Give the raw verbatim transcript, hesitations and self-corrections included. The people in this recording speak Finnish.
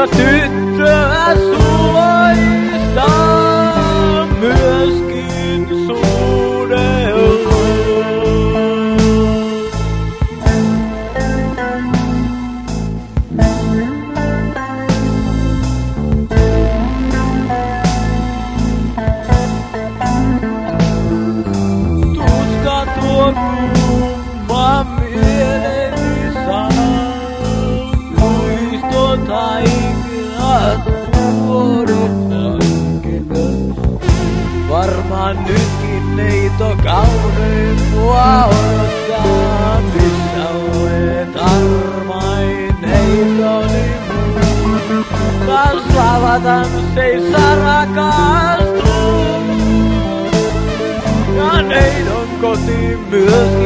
Monta tyttöä suloistaa myöskin suudella. Tuska tuo kumma mieleeni saa. Taiklat vuodet varmaan nytkin neito kaunein mua odottaa. Missä olet armain neitoni muu? Taas lavatan seissa rakastuu. Ja neidon koti myöskin.